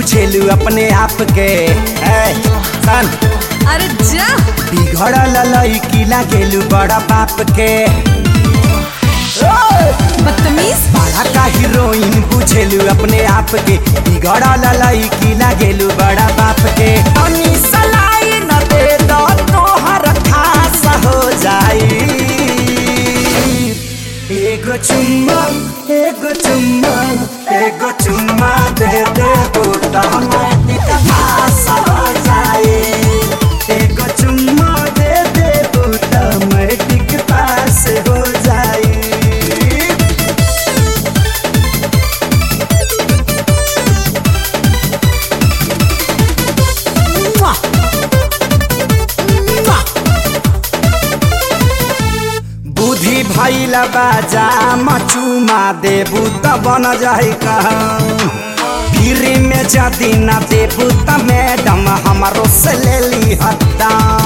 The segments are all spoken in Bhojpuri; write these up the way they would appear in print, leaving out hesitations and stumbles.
बुझेलू अपने आप के सन अरे जा बिगड़ल लड़की लागेलू बड़ा बाप के बदतमीज बड़ा का हीरोइन बुझेलू अपने आप के बिगड़ल लड़की लागेलू बड़ा बाप के तनी सलाई न दे दो तोहर खास हो जाई एगो चुम्मा दे दे बूटा खास हो जाई एगो चुम्मा दे दे बूटा मैट्रिक पास हो जाई बुद्धि भैला बाजा मचुमा देबू त बन जाई फिर में जदी न देबू त मैडम हमारो से ले ली हत्ता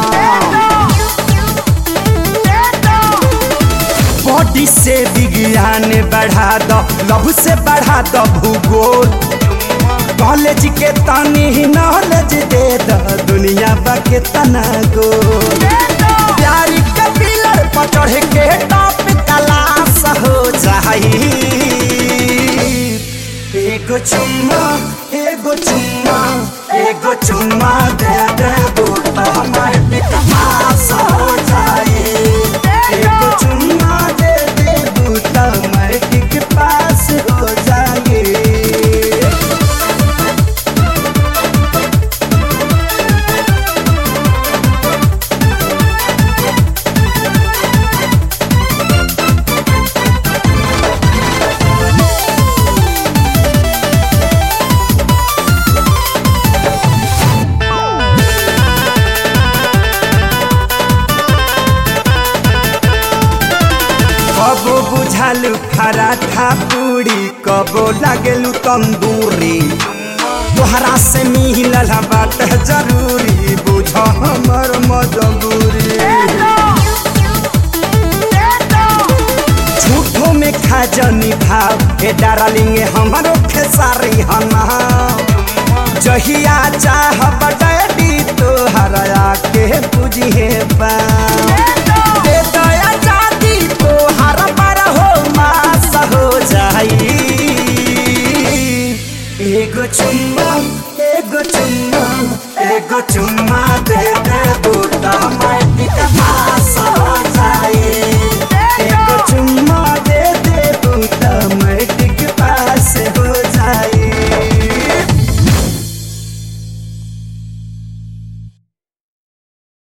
बॉडी से विज्ञान बढ़ा दो लव से बढ़ा दो भूगोल कॉलेज के तनी नॉलेज दे दो दुनिया बा के तना गोल प्यारी के पिलर पर चढ़ के टॉप क्लास हो जाई एगो चुम्मा दे दे बूटा मैट्रिक पास हो जाई एगो चुम्मा दे दे बूटा मैट्रिक पास हो जाई कबो बुझालू पराठा पूरी कबो लागेलू तंदूरी तोहरा से मिलल बात जरूरी बुझ हमर मजबूरी झूठो में खा जनी भाव हे डार्लिंग हमारो खेसारी हना जहिया चाह डैडी तोहरा के बुझे बा